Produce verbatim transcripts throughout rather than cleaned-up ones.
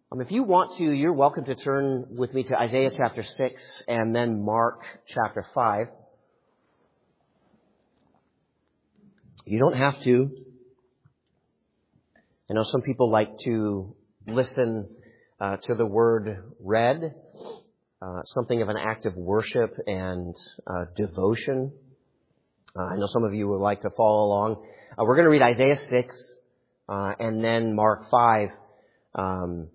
Um, if you want to, you're welcome to turn with me to Isaiah chapter six and then Mark chapter five. You don't have to. I know some people like to listen uh, to the word read, uh, something of an act of worship and uh, devotion. Uh, I know some of you would like to follow along. Uh, we're going to read Isaiah six uh, and then Mark five. Um,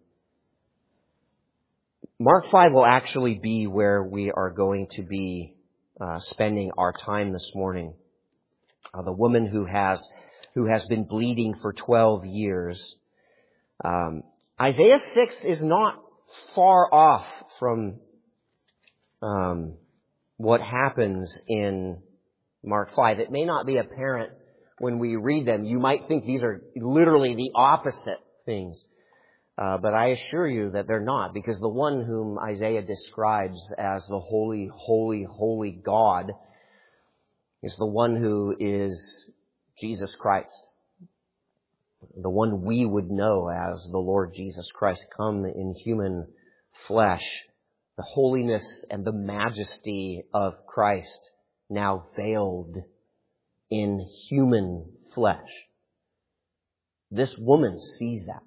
Mark five will actually be where we are going to be uh, spending our time this morning. Uh, the woman who has who has been bleeding for twelve years. Um, Isaiah six is not far off from um, what happens in Mark five. It may not be apparent when we read them. You might think these are literally the opposite things. Uh, but I assure you that they're not, because the one whom Isaiah describes as the holy, holy, holy God is the one who is Jesus Christ. The one we would know as the Lord Jesus Christ come in human flesh. The holiness and the majesty of Christ now veiled in human flesh. This woman sees that.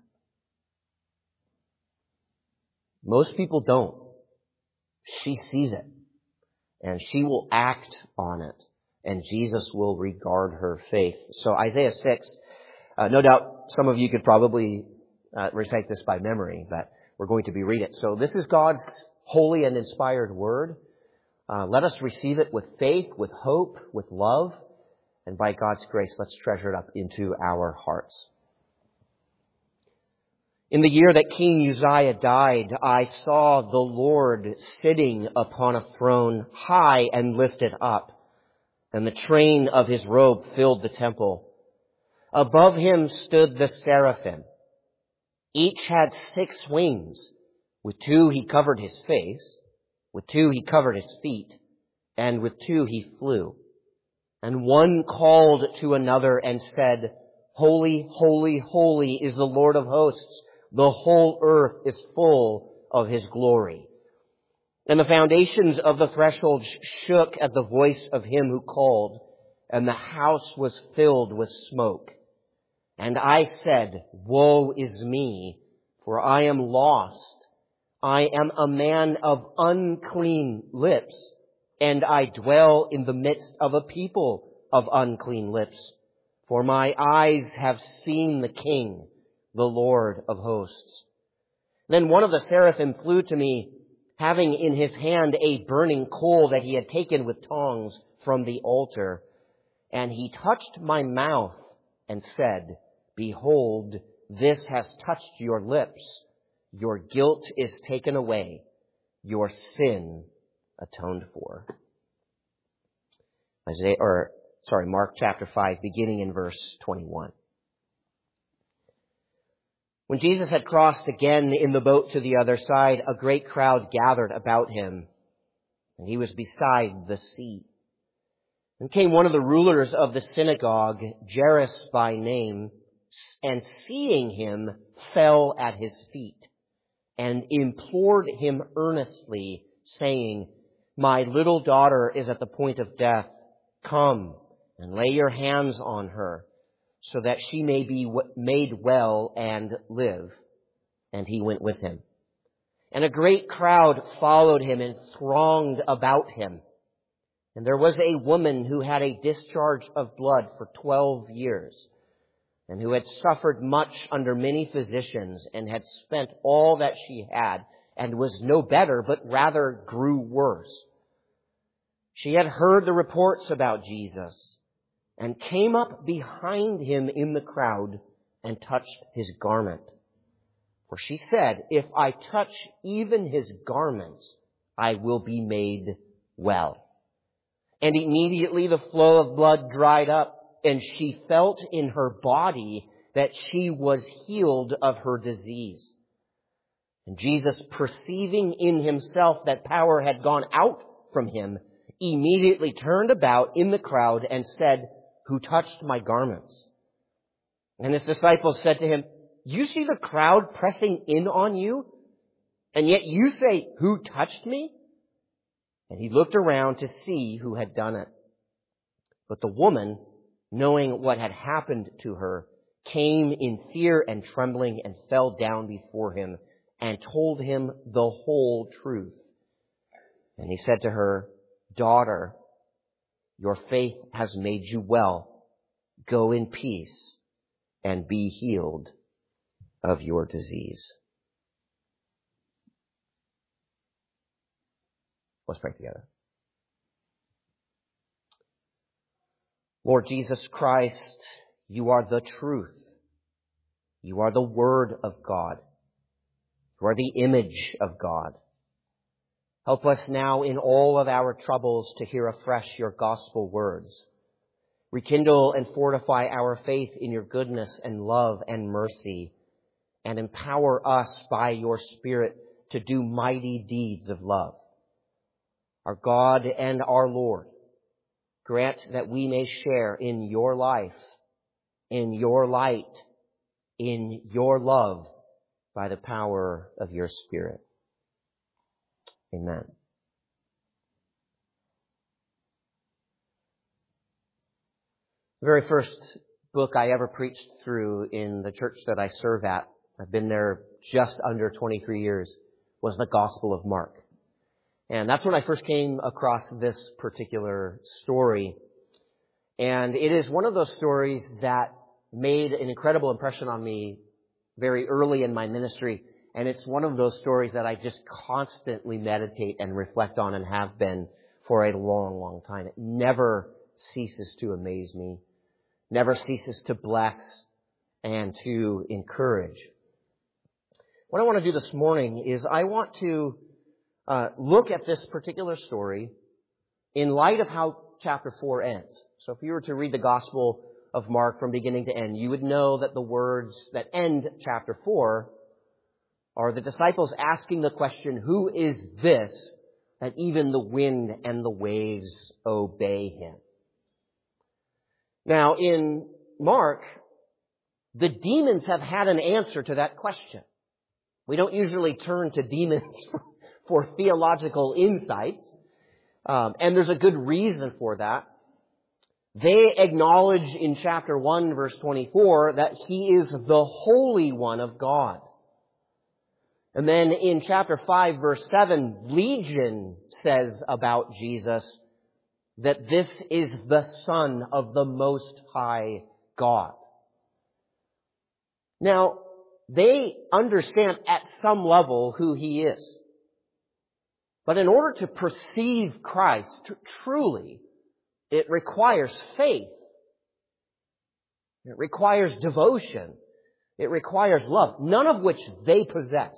Most people don't. She sees it. And she will act on it. And Jesus will regard her faith. So Isaiah six, uh, no doubt some of you could probably uh, recite this by memory, but we're going to be reading it. So this is God's holy and inspired word. Uh, let us receive it with faith, with hope, with love. And by God's grace, let's treasure it up into our hearts. In the year that King Uzziah died, I saw the Lord sitting upon a throne high and lifted up, and the train of his robe filled the temple. Above him stood the seraphim. Each had six wings. With two he covered his face, with two he covered his feet, and with two he flew. And one called to another and said, Holy, holy, holy is the Lord of hosts. The whole earth is full of his glory. And the foundations of the threshold shook at the voice of him who called, and the house was filled with smoke. And I said, Woe is me, for I am lost. I am a man of unclean lips, and I dwell in the midst of a people of unclean lips. For my eyes have seen the King, the Lord of hosts. Then one of the seraphim flew to me, having in his hand a burning coal that he had taken with tongs from the altar. And he touched my mouth and said, Behold, this has touched your lips. Your guilt is taken away. Your sin atoned for. Isaiah, or sorry, Mark chapter five, beginning in verse twenty-one. When Jesus had crossed again in the boat to the other side, a great crowd gathered about him, and he was beside the sea. And came one of the rulers of the synagogue, Jairus by name, and seeing him, fell at his feet, and implored him earnestly, saying, My little daughter is at the point of death. Come and lay your hands on her, so that she may be made well and live. And he went with him. And a great crowd followed him and thronged about him. And there was a woman who had a discharge of blood for twelve years, and who had suffered much under many physicians, and had spent all that she had, and was no better, but rather grew worse. She had heard the reports about Jesus, and came up behind him in the crowd and touched his garment. For she said, If I touch even his garments, I will be made well. And immediately the flow of blood dried up, and she felt in her body that she was healed of her disease. And Jesus, perceiving in himself that power had gone out from him, immediately turned about in the crowd and said, Who touched my garments? And his disciples said to him, You see the crowd pressing in on you, and yet you say, who touched me? And he looked around to see who had done it. But the woman, knowing what had happened to her, came in fear and trembling and fell down before him and told him the whole truth. And he said to her, Daughter, your faith has made you well. Go in peace and be healed of your disease. Let's pray together. Lord Jesus Christ, you are the truth. You are the Word of God. You are the image of God. Help us now in all of our troubles to hear afresh your gospel words. Rekindle and fortify our faith in your goodness and love and mercy, and empower us by your Spirit to do mighty deeds of love. Our God and our Lord, grant that we may share in your life, in your light, in your love, by the power of your Spirit. Amen. The very first book I ever preached through in the church that I serve at, I've been there just under twenty-three years, was the Gospel of Mark. And that's when I first came across this particular story. And it is one of those stories that made an incredible impression on me very early in my ministry. And it's one of those stories that I just constantly meditate and reflect on and have been for a long, long time. It never ceases to amaze me, never ceases to bless and to encourage. What I want to do this morning is I want to uh, look at this particular story in light of how chapter four ends. So if you were to read the Gospel of Mark from beginning to end, you would know that the words that end chapter four are the disciples asking the question, who is this that even the wind and the waves obey him? Now, in Mark, the demons have had an answer to that question. We don't usually turn to demons for, for theological insights, um, and there's a good reason for that. They acknowledge in chapter one, verse twenty-four, that he is the Holy One of God. And then in chapter five, verse seven, Legion says about Jesus that this is the Son of the Most High God. Now, they understand at some level who he is. But in order to perceive Christ t- truly, it requires faith. It requires devotion. It requires love, none of which they possess.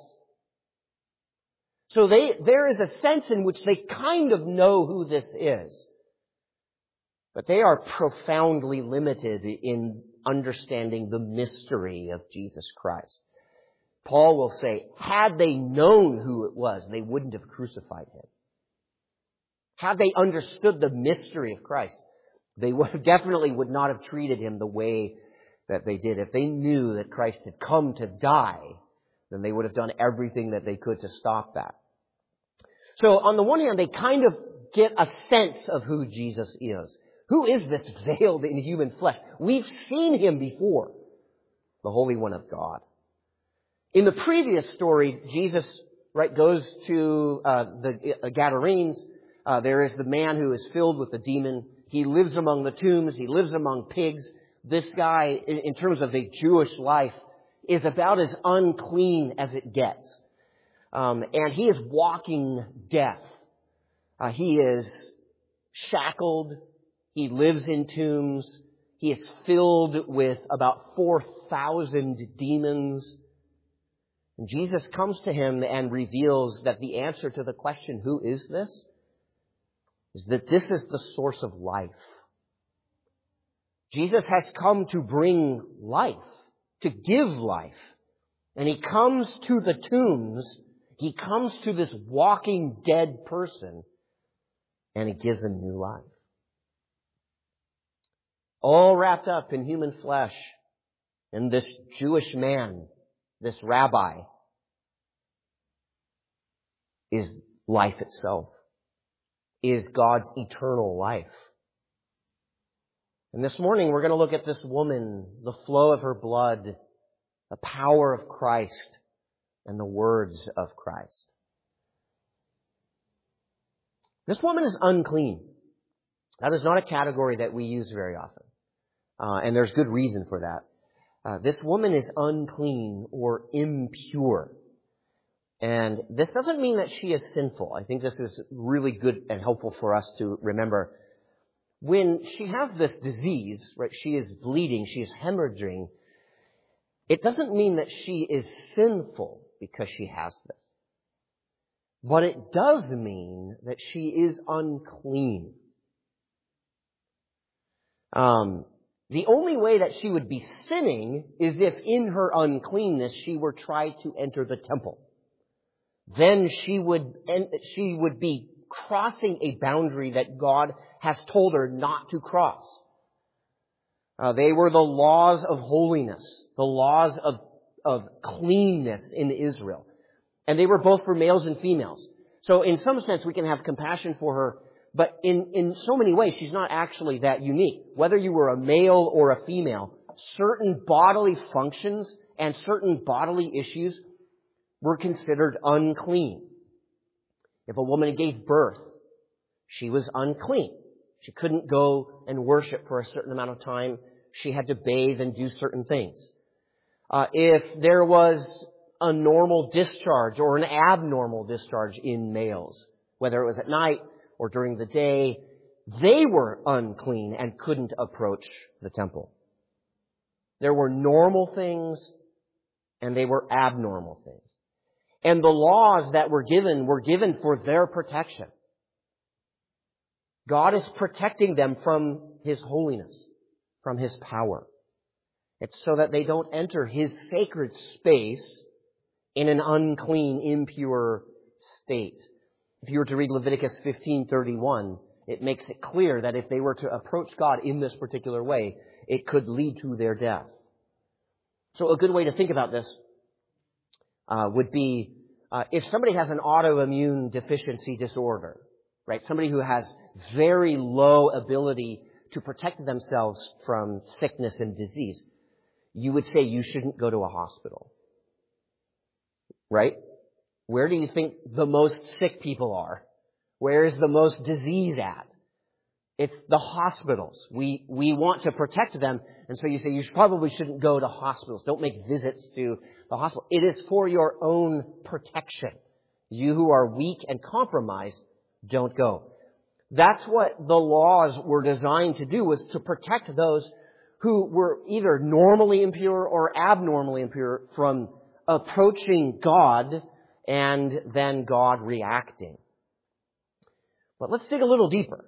So they, there is a sense in which they kind of know who this is. But they are profoundly limited in understanding the mystery of Jesus Christ. Paul will say, had they known who it was, they wouldn't have crucified him. Had they understood the mystery of Christ, they would definitely would not have treated him the way that they did. If they knew that Christ had come to die, then they would have done everything that they could to stop that. So on the one hand, they kind of get a sense of who Jesus is. Who is this veiled in human flesh? We've seen him before, the Holy One of God. In the previous story, Jesus, right, goes to uh, the uh, Gadarenes. Uh, there is the man who is filled with the demon. He lives among the tombs. He lives among pigs. This guy, in, in terms of the Jewish life, is about as unclean as it gets. Um, and he is walking death. Uh, he is shackled. He lives in tombs. He is filled with about four thousand demons. And Jesus comes to him and reveals that the answer to the question, who is this? Is that this is the source of life. Jesus has come to bring life, to give life. And he comes to the tombs. He comes to this walking dead person, and he gives him new life. All wrapped up in human flesh, and this Jewish man this rabbi, is life itself, is God's eternal life. And this morning we're going to look at this woman, the flow of her blood, the power of Christ, and the words of Christ. This woman is unclean. That is not a category that we use very often. Uh, and there's good reason for that. Uh, this woman is unclean or impure. And this doesn't mean that she is sinful. I think this is really good and helpful for us to remember. When she has this disease, right, she is bleeding, she is hemorrhaging, it doesn't mean that she is sinful because she has this. But it does mean that she is unclean. Um, the only way that she would be sinning is if in her uncleanness she were trying to enter the temple. Then she would, she would be crossing a boundary that God has told her not to cross. Uh, they were the laws of holiness, the laws of, of cleanness in Israel. And they were both for males and females. So in some sense we can have compassion for her, but in, in so many ways she's not actually that unique. Whether you were a male or a female, certain bodily functions and certain bodily issues were considered unclean. If a woman gave birth, she was unclean. She couldn't go and worship for a certain amount of time. She had to bathe and do certain things. Uh, if there was a normal discharge or an abnormal discharge in males, whether it was at night or during the day, they were unclean and couldn't approach the temple. There were normal things and they were abnormal things. And the laws that were given were given for their protection. God is protecting them from His holiness, from His power. It's so that they don't enter His sacred space in an unclean, impure state. If you were to read Leviticus fifteen thirty-one, it makes it clear that if they were to approach God in this particular way, it could lead to their death. So a good way to think about this Uh, would be uh, if somebody has an autoimmune deficiency disorder, right? Somebody who has very low ability to protect themselves from sickness and disease, you would say you shouldn't go to a hospital, right? Where do you think the most sick people are? Where is the most disease at? It's the hospitals. We we want to protect them, and so you say you probably shouldn't go to hospitals. Don't make visits to the hospital. It is for your own protection. You who are weak and compromised, don't go. That's what the laws were designed to do, was to protect those who were either normally impure or abnormally impure from approaching God and then God reacting. But let's dig a little deeper.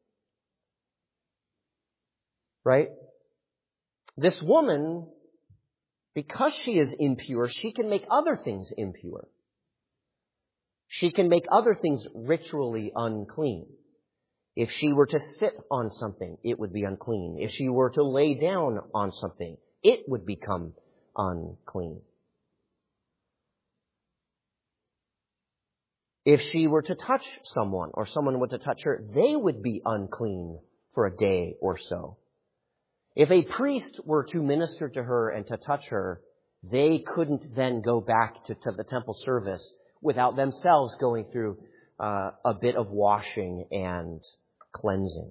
Right? This woman, because she is impure, she can make other things impure. She can make other things ritually unclean. If she were to sit on something, it would be unclean. If she were to lay down on something, it would become unclean. If she were to touch someone or someone were to touch her, they would be unclean for a day or so. If a priest were to minister to her and to touch her, they couldn't then go back to, to the temple service without themselves going through uh, a bit of washing and cleansing.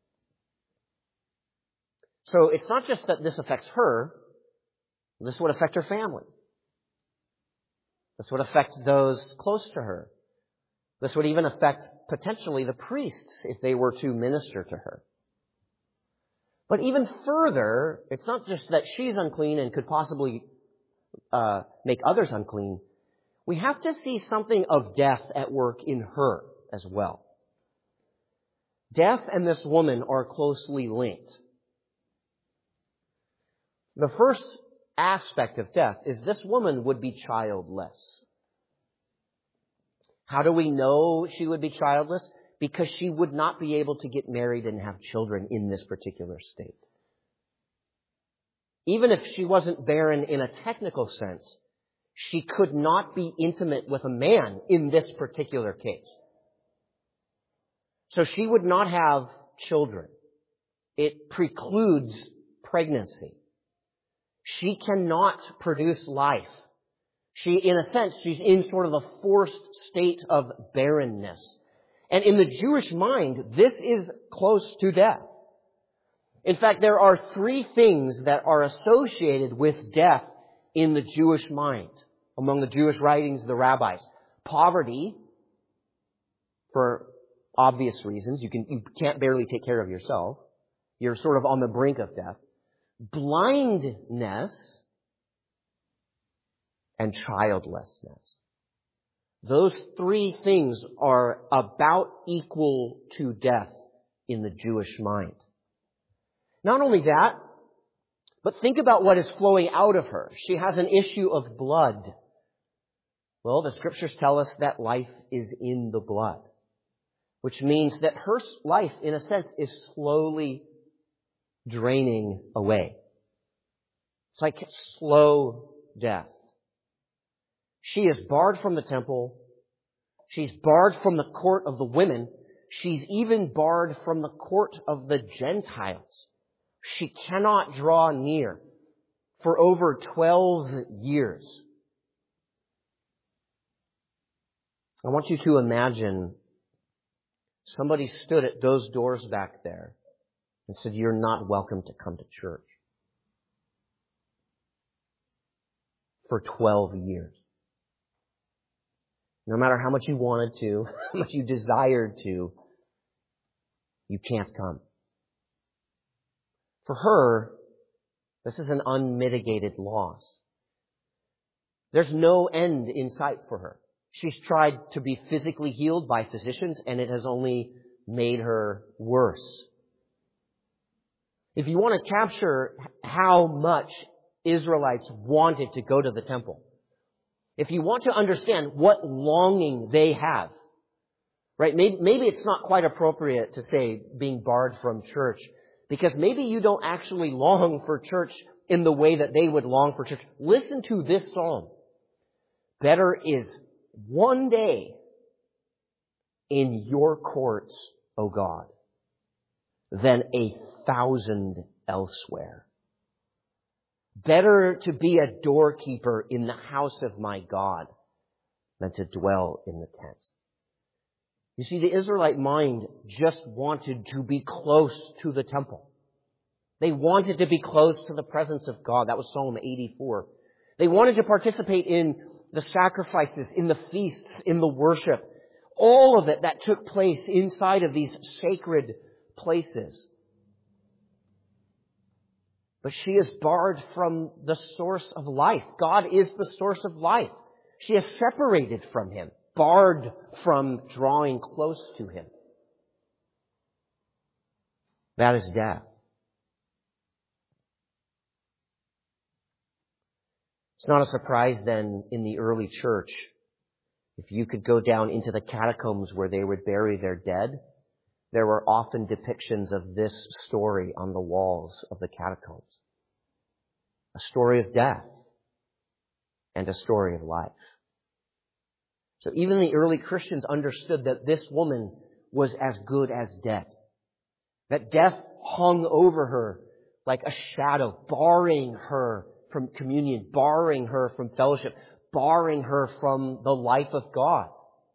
So it's not just that this affects her, this would affect her family. This would affect those close to her. This would even affect potentially the priests if they were to minister to her. But even further, it's not just that she's unclean and could possibly uh, make others unclean. We have to see something of death at work in her as well. Death and this woman are closely linked. The first aspect of death is this woman would be childless. How do we know she would be childless? Because she would not be able to get married and have children in this particular state. Even if she wasn't barren in a technical sense, She could not be intimate with a man in this particular case. So she would not have children. It precludes pregnancy. She cannot produce life. She, in a sense, she's in sort of a forced state of barrenness. And in the Jewish mind, this is close to death. In fact, there are three things that are associated with death in the Jewish mind, among the Jewish writings of the rabbis. Poverty, for obvious reasons. You can, you can't barely take care of yourself. You're sort of on the brink of death. Blindness and childlessness. Those three things are about equal to death in the Jewish mind. Not only that, but think about what is flowing out of her. She has an issue of blood. Well, the scriptures tell us that life is in the blood, which means that her life, in a sense, is slowly draining away. It's like slow death. She is barred from the temple. She's barred from the court of the women. She's even barred from the court of the Gentiles. She cannot draw near for over twelve years. I want you to imagine somebody stood at those doors back there and said, "You're not welcome to come to church." For twelve years. No matter how much you wanted to, how much you desired to, you can't come. For her, this is an unmitigated loss. There's no end in sight for her. She's tried to be physically healed by physicians, and it has only made her worse. If you want to capture how much Israelites wanted to go to the temple, if you want to understand what longing they have, right? Maybe, maybe it's not quite appropriate to say being barred from church, because maybe you don't actually long for church in the way that they would long for church. Listen to this psalm. Better is one day in your courts, O God, than a thousand elsewhere. Better to be a doorkeeper in the house of my God than to dwell in the tent. You see, the Israelite mind just wanted to be close to the temple. They wanted to be close to the presence of God. That was Psalm eighty-four. They wanted to participate in the sacrifices, in the feasts, in the worship. All of it that took place inside of these sacred places. But she is barred from the source of life. God is the source of life. She is separated from Him, barred from drawing close to Him. That is death. It's not a surprise then in the early church, if you could go down into the catacombs where they would bury their dead, there were often depictions of this story on the walls of the catacombs. A story of death and a story of life. So even the early Christians understood that this woman was as good as dead. That death hung over her like a shadow, barring her from communion, barring her from fellowship, barring her from the life of God.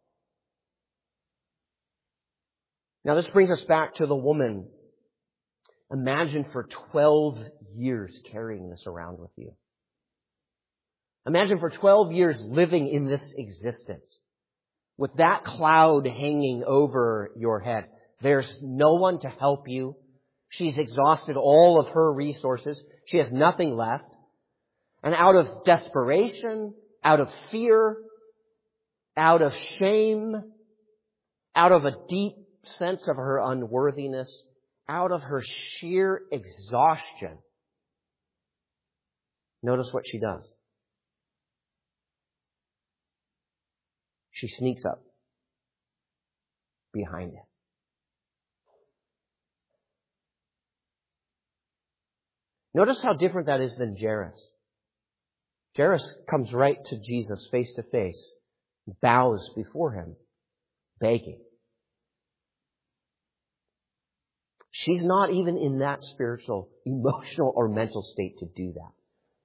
Now this brings us back to the woman. Imagine for twelve years carrying this around with you. Imagine for twelve years living in this existence with that cloud hanging over your head. There's no one to help you. She's exhausted all of her resources. She has nothing left. And out of desperation, out of fear, out of shame, out of a deep sense of her unworthiness, out of her sheer exhaustion, notice what she does. She sneaks up behind him. Notice how different that is than Jairus. Jairus comes right to Jesus face to face, bows before him, begging. She's not even in that spiritual, emotional, or mental state to do that.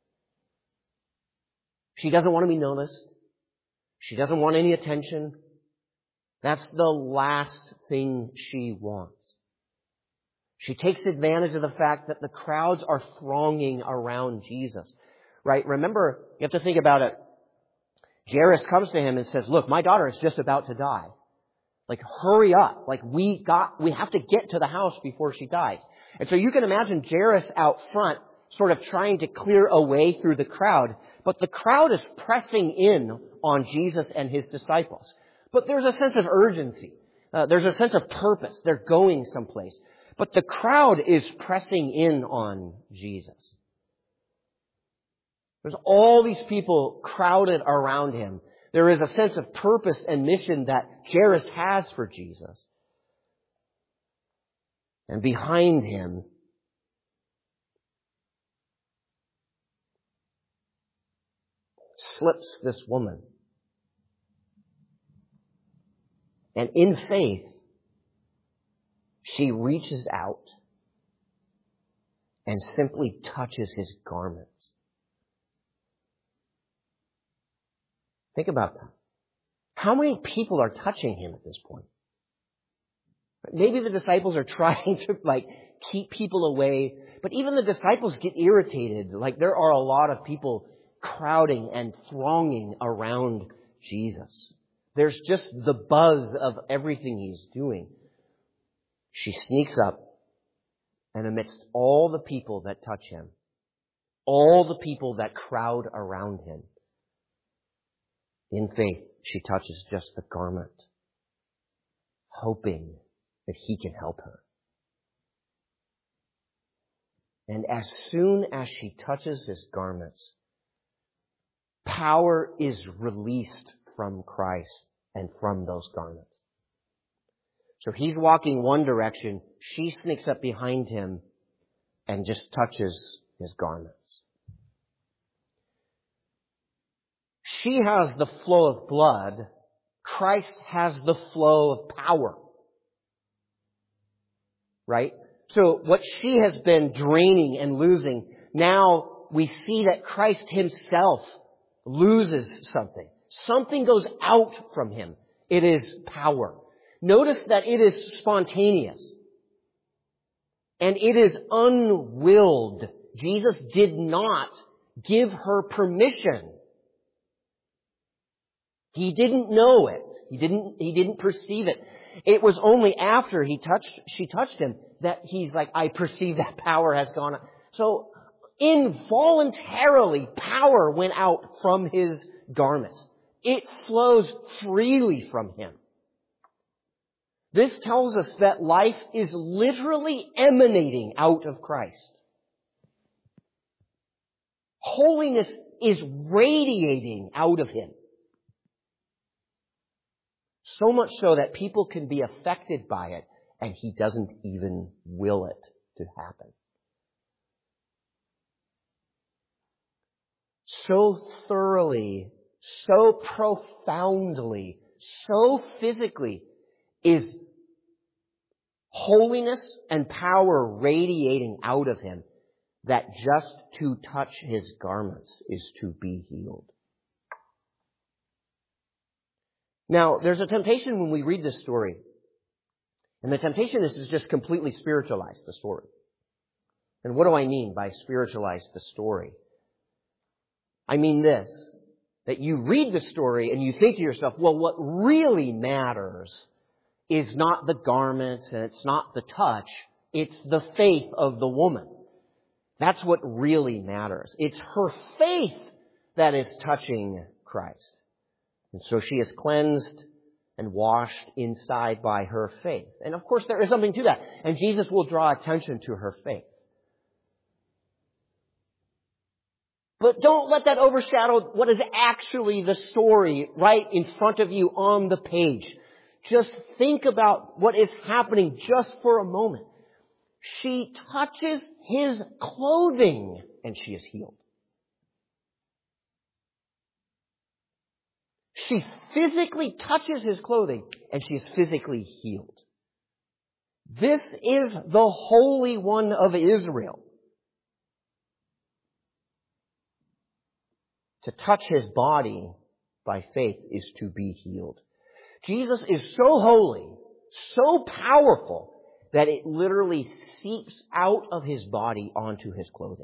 She doesn't want to be noticed. She doesn't want any attention. That's the last thing she wants. She takes advantage of the fact that the crowds are thronging around Jesus. Right? Remember, you have to think about it. Jairus comes to him and says, look, my daughter is just about to die. Like, hurry up. Like, we got, we have to get to the house before she dies. And so you can imagine Jairus out front sort of trying to clear a way through the crowd. But the crowd is pressing in on Jesus and his disciples. But there's a sense of urgency. Uh, there's a sense of purpose. They're going someplace. But the crowd is pressing in on Jesus. There's all these people crowded around him. There is a sense of purpose and mission that Jairus has for Jesus. And behind him, slips this woman. And in faith, she reaches out and simply touches his garments. Think about that. How many people are touching him at this point? Maybe the disciples are trying to, like, keep people away. But even the disciples get irritated. Like, there are a lot of people crowding and thronging around Jesus. There's just the buzz of everything he's doing. She sneaks up, and amidst all the people that touch him, all the people that crowd around him, in faith, she touches just the garment, hoping that he can help her. And as soon as she touches his garments, power is released from Christ and from those garments. So he's walking one direction, she sneaks up behind him and just touches his garments. She has the flow of blood. Christ has the flow of power. Right? So what she has been draining and losing, now we see that Christ himself loses something. Something goes out from him. It is power. Notice that it is spontaneous. And it is unwilled. Jesus did not give her permission. He didn't know it. He didn't, he didn't perceive it. It was only after he touched, she touched him that he's like, I perceive that power has gone out. So involuntarily, power went out from his garments. It flows freely from him. This tells us that life is literally emanating out of Christ. Holiness is radiating out of him. So much so that people can be affected by it, and he doesn't even will it to happen. So thoroughly, so profoundly, so physically is holiness and power radiating out of him that just to touch his garments is to be healed. Now, there's a temptation when we read this story. And the temptation is to just completely spiritualize the story. And what do I mean by spiritualize the story? I mean this, that you read the story and you think to yourself, well, what really matters is not the garments and it's not the touch. It's the faith of the woman. That's what really matters. It's her faith that is touching Christ. And so she is cleansed and washed inside by her faith. And of course there is something to that. And Jesus will draw attention to her faith. But don't let that overshadow what is actually the story right in front of you on the page. Just think about what is happening just for a moment. She touches his clothing and she is healed. She physically touches his clothing and she is physically healed. This is the Holy One of Israel. To touch his body by faith is to be healed. Jesus is so holy, so powerful, that it literally seeps out of his body onto his clothing.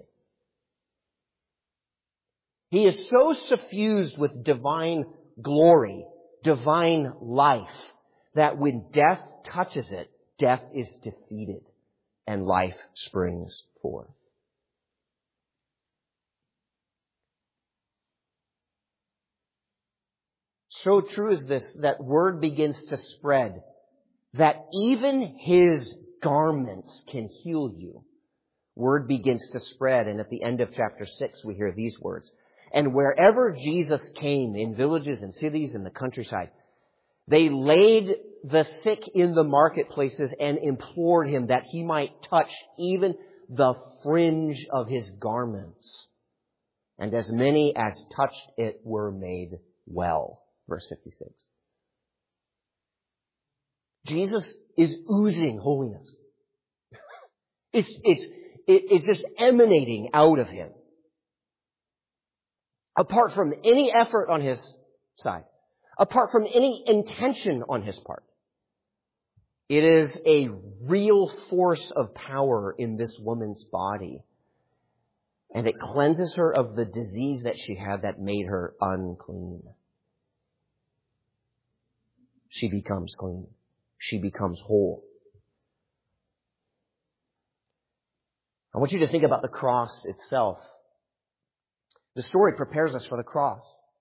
He is so suffused with divine glory, divine life, that when death touches it, death is defeated and life springs forth. So true is this, that word begins to spread, that even his garments can heal you. Word begins to spread, and at the end of chapter six we hear these words. And wherever Jesus came, in villages and cities and the countryside, they laid the sick in the marketplaces and implored him that he might touch even the fringe of his garments. And as many as touched it were made well. Verse fifty-six. Jesus is oozing holiness. It's, it's, it's just emanating out of him. Apart from any effort on his side. Apart from any intention on his part. It is a real force of power in this woman's body. And it cleanses her of the disease that she had that made her unclean. She becomes clean. She becomes whole. I want you to think about the cross itself. The story prepares us for the cross.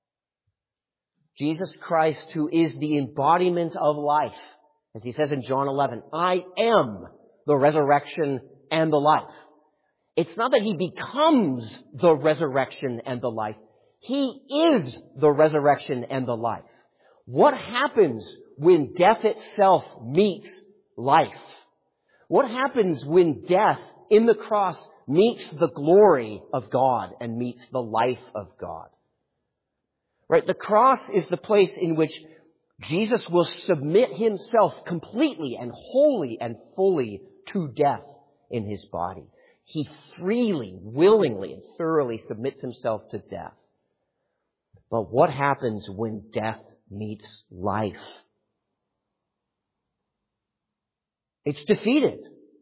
Jesus Christ, who is the embodiment of life, as he says in John eleven, I am the resurrection and the life. It's not that he becomes the resurrection and the life. He is the resurrection and the life. What happens when death itself meets life? What happens when death in the cross meets the glory of God and meets the life of God? Right? The cross is the place in which Jesus will submit himself completely and wholly and fully to death in his body. He freely, willingly, and thoroughly submits himself to death. But what happens when death meets life? It's defeated.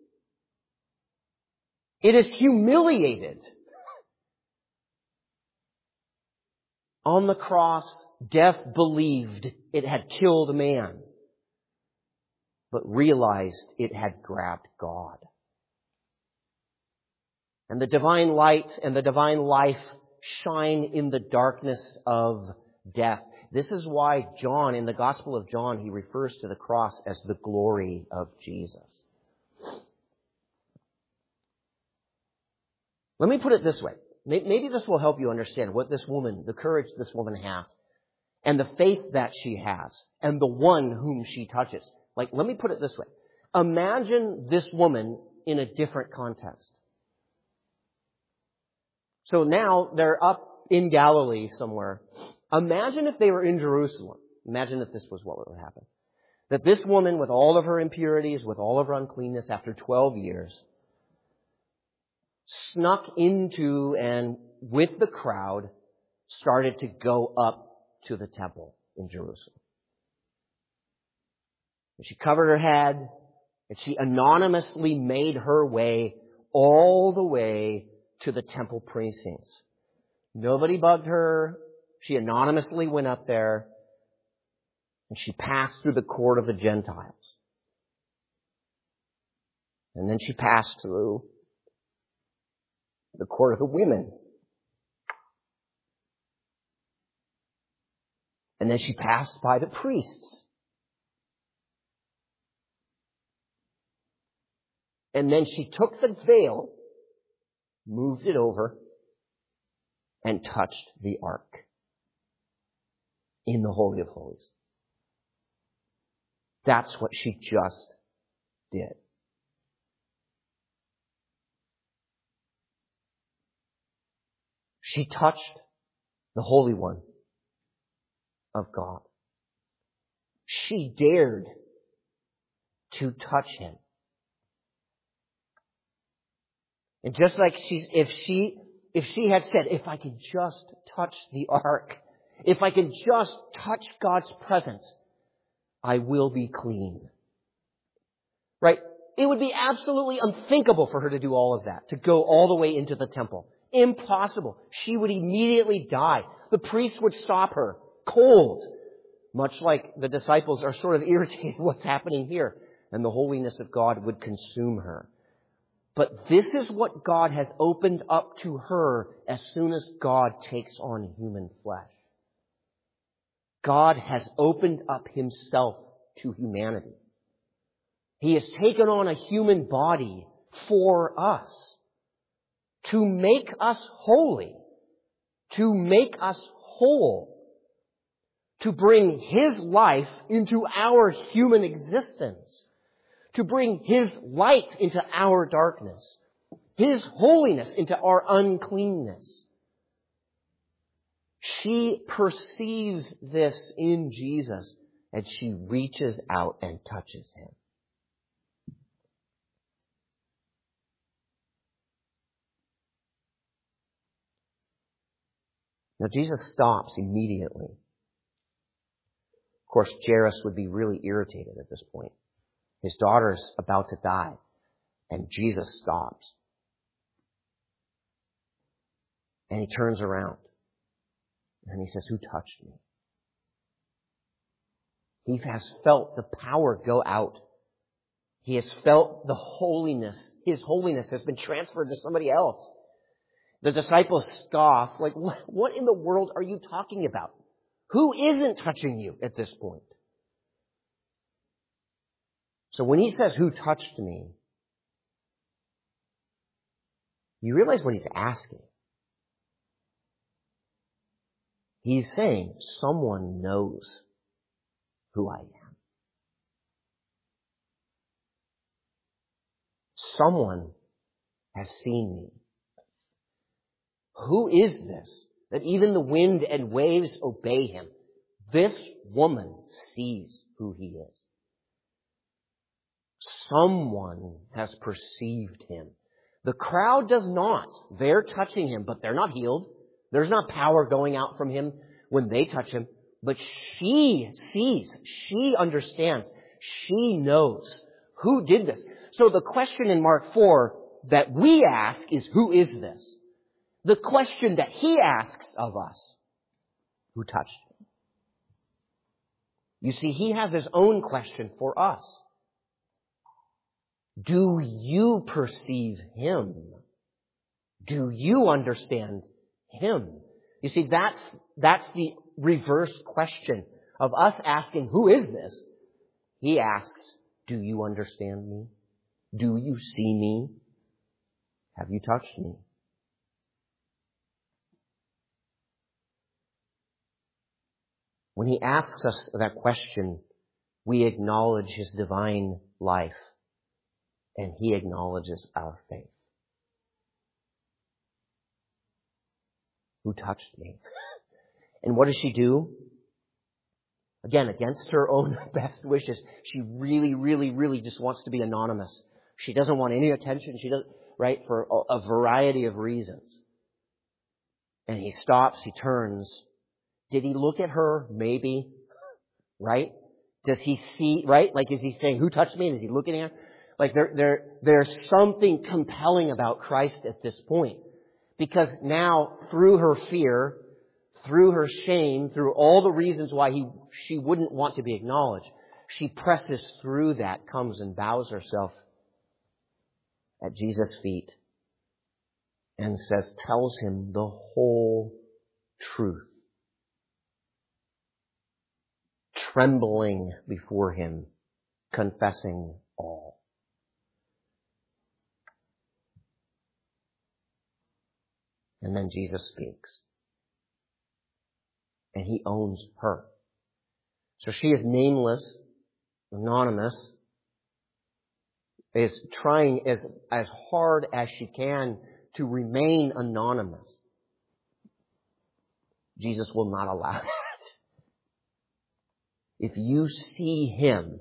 It is humiliated. On the cross, death believed it had killed a man, but realized it had grabbed God. And the divine light and the divine life shine in the darkness of death. This is why John, in the Gospel of John, he refers to the cross as the glory of Jesus. Let me put it this way. Maybe this will help you understand what this woman, the courage this woman has, and the faith that she has, and the one whom she touches. Like, let me put it this way. Imagine this woman in a different context. So now they're up in Galilee somewhere. Imagine if they were in Jerusalem. Imagine if this was what would happen. That this woman, with all of her impurities, with all of her uncleanness, after twelve years, snuck into and with the crowd started to go up to the temple in Jerusalem. And she covered her head and she anonymously made her way all the way to the temple precincts. Nobody bugged her. She anonymously went up there and she passed through the court of the Gentiles. And then she passed through the court of the women. And then she passed by the priests. And then she took the veil, moved it over, and touched the ark in the Holy of Holies. That's what she just did. She touched the Holy One. of God. She dared to touch him. And just like she, if she, if she had said, if I could just touch the ark, if I can just touch God's presence, I will be clean. Right? It would be absolutely unthinkable for her to do all of that, to go all the way into the temple. Impossible. She would immediately die. The priest would stop her, cold, much like the disciples are sort of irritated what's happening here, and the holiness of God would consume her. But this is what God has opened up to her as soon as God takes on human flesh. God has opened up himself to humanity. He has taken on a human body for us to make us holy, to make us whole, to bring his life into our human existence, to bring his light into our darkness, his holiness into our uncleanness. She perceives this in Jesus, and she reaches out and touches him. Now Jesus stops immediately. Of course, Jairus would be really irritated at this point. His daughter's about to die, and Jesus stops. And he turns around, and he says, who touched me? He has felt the power go out. He has felt the holiness. His holiness has been transferred to somebody else. The disciples scoff, like, what, what in the world are you talking about? Who isn't touching you at this point? So when he says, who touched me, you realize what he's asking. He's saying, someone knows who I am. Someone has seen me. Who is this that even the wind and waves obey him? This woman sees who he is. Someone has perceived him. The crowd does not. They're touching him, but they're not healed. There's not power going out from him when they touch him. But she sees. She understands. She knows. Who did this? So the question in Mark four that we ask is, who is this? The question that he asks of us, who touched him? You see, he has his own question for us. Do you perceive him? Do you understand him? You see, that's, that's the reverse question of us asking, who is this? He asks, do you understand me? Do you see me? Have you touched me? When he asks us that question, we acknowledge his divine life, and he acknowledges our faith. Who touched me? And what does she do? Again, against her own best wishes, she really, really, really just wants to be anonymous. She doesn't want any attention. She doesn't, right, for a variety of reasons. And he stops, he turns. Did he look at her? Maybe. Right? Does he see, right? Like, is he saying, who touched me? And is he looking at her? Like, there, there, there's something compelling about Christ at this point. Because now, through her fear, through her shame, through all the reasons why he, she wouldn't want to be acknowledged, she presses through that, comes and bows herself at Jesus' feet and says, tells him the whole truth. Trembling before him, confessing all. And then Jesus speaks. And he owns her. So she is nameless, anonymous, is trying as, as hard as she can to remain anonymous. Jesus will not allow that. If you see Him,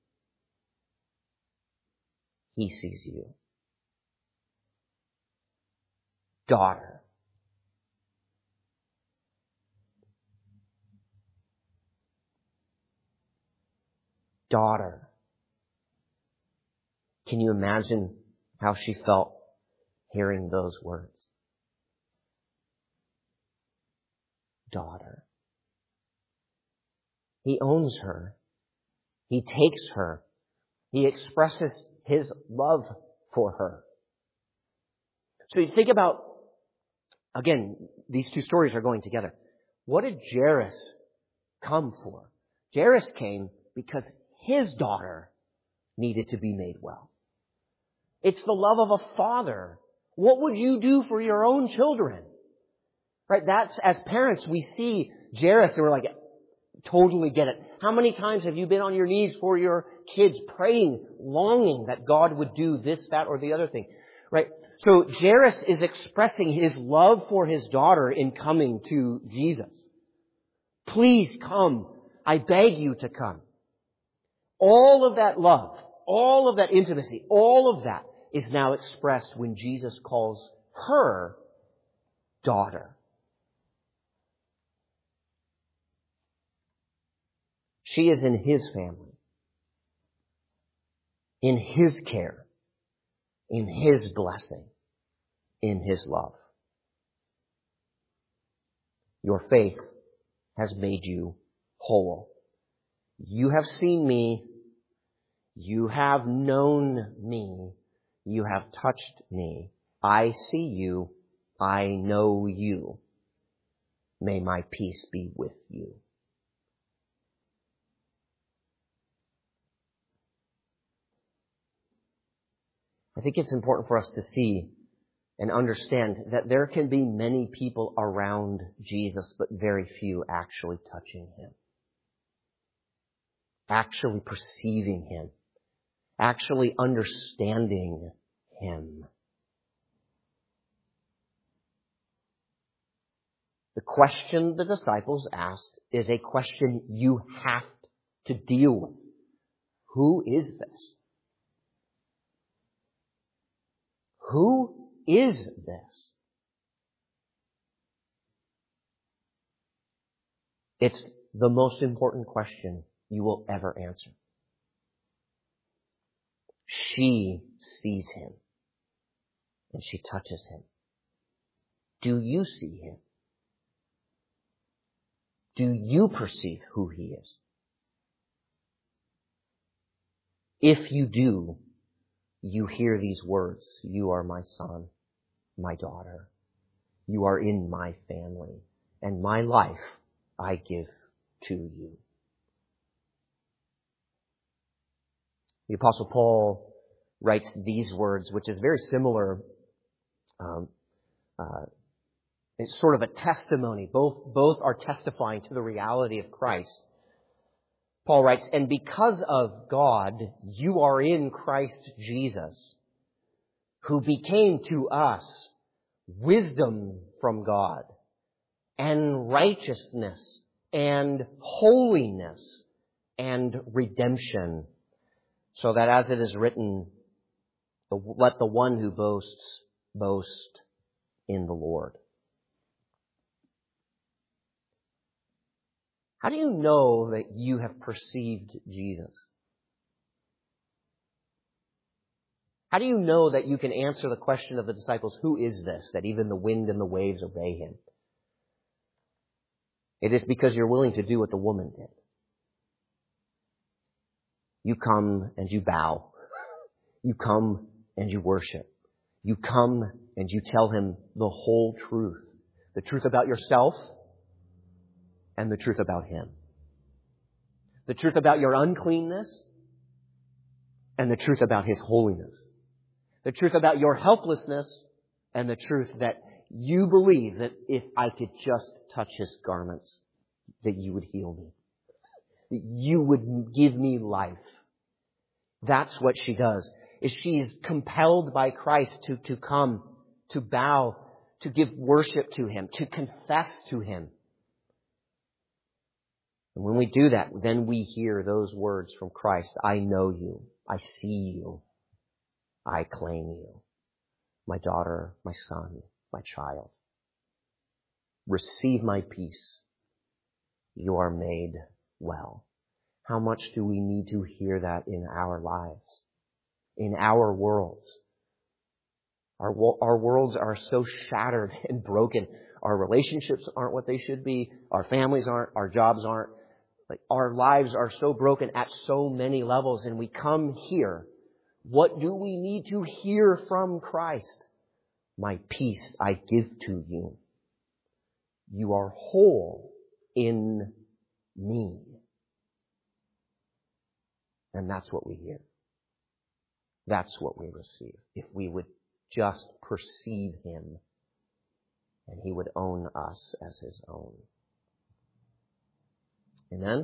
He sees you. Daughter. Daughter. Can you imagine how she felt hearing those words? Daughter. He owns her. He takes her. He expresses His love for her. So you think about, again, these two stories are going together. What did Jairus come for? Jairus came because his daughter needed to be made well. It's the love of a father. What would you do for your own children? Right? That's, as parents, we see Jairus and we're like, totally get it. How many times have you been on your knees for your kids, praying, longing that God would do this, that, or the other thing? Right? So Jairus is expressing his love for his daughter in coming to Jesus. Please come. I beg you to come. All of that love, all of that intimacy, all of that is now expressed when Jesus calls her daughter. She is in His family, in His care, in His blessing, in His love. Your faith has made you whole. You have seen me. You have known me. You have touched me. I see you. I know you. May my peace be with you. I think it's important for us to see and understand that there can be many people around Jesus, but very few actually touching Him, actually perceiving Him, actually understanding Him. The question the disciples asked is a question you have to deal with. Who is this? Who is this? It's the most important question you will ever answer. She sees Him and she touches Him. Do you see Him? Do you perceive who He is? If you do, you hear these words, you are my son, my daughter. You are in my family, and my life I give to you. The Apostle Paul writes these words, which is very similar. Um, uh, it's sort of a testimony. Both, both are testifying to the reality of Christ. Paul writes, and because of God, you are in Christ Jesus, who became to us wisdom from God, and righteousness, and holiness, and redemption, so that as it is written, let the one who boasts, boast in the Lord. How do you know that you have perceived Jesus? How do you know that you can answer the question of the disciples, who is this, that even the wind and the waves obey Him? It is because you're willing to do what the woman did. You come and you bow. You come and you worship. You come and you tell Him the whole truth. The truth about yourself and the truth about Him. The truth about your uncleanness and the truth about His holiness. The truth about your helplessness and the truth that you believe that if I could just touch His garments, that you would heal me. That you would give me life. That's what she does. Is she is compelled by Christ to, to come, to bow, to give worship to Him, to confess to Him. And when we do that, then we hear those words from Christ. I know you. I see you. I claim you. My daughter, my son, my child. Receive my peace. You are made well. How much do we need to hear that in our lives, in our worlds? Our, our worlds are so shattered and broken. Our relationships aren't what they should be. Our families aren't. Our jobs aren't. Like, our lives are so broken at so many levels, and we come here. What do we need to hear from Christ? My peace I give to you. You are whole in me. And that's what we hear. That's what we receive. If we would just perceive Him, and He would own us as His own. Amen?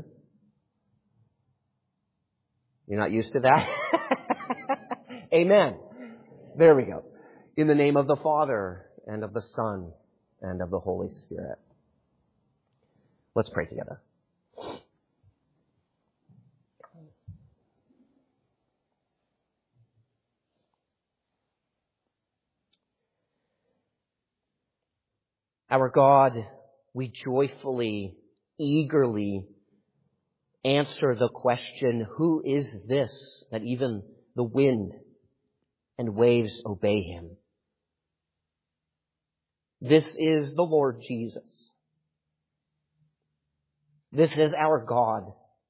You're not used to that? Amen. There we go. In the name of the Father, and of the Son, and of the Holy Spirit. Let's pray together. Our God, we joyfully, eagerly answer the question, who is this that even the wind and waves obey Him? This is the Lord Jesus. This is our God,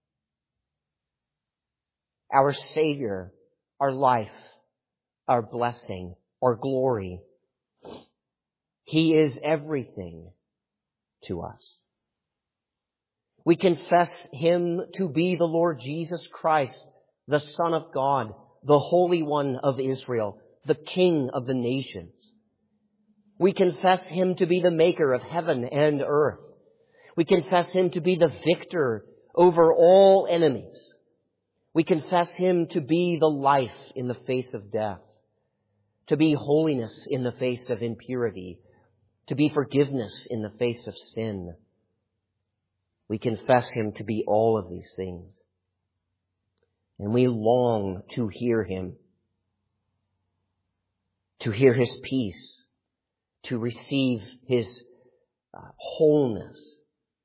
our Savior, our life, our blessing, our glory. He is everything to us. We confess Him to be the Lord Jesus Christ, the Son of God, the Holy One of Israel, the King of the nations. We confess Him to be the Maker of heaven and earth. We confess Him to be the victor over all enemies. We confess Him to be the life in the face of death, to be holiness in the face of impurity, to be forgiveness in the face of sin. We confess Him to be all of these things. And we long to hear Him, to hear His peace, to receive His uh, wholeness.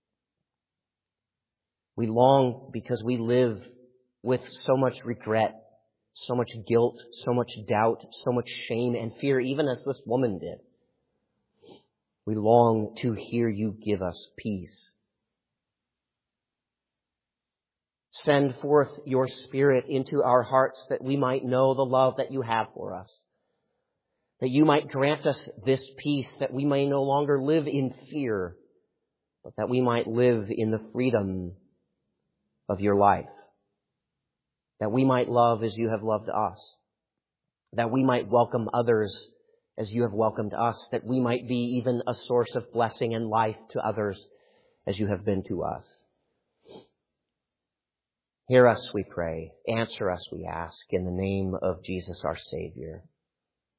We long because we live with so much regret, so much guilt, so much doubt, so much shame and fear, even as this woman did. We long to hear You give us peace. Send forth Your Spirit into our hearts that we might know the love that You have for us. That You might grant us this peace, that we may no longer live in fear, but that we might live in the freedom of Your life. That we might love as You have loved us. That we might welcome others as You have welcomed us. That we might be even a source of blessing and life to others as You have been to us. Hear us, we pray. Answer us, we ask, in the name of Jesus our Savior.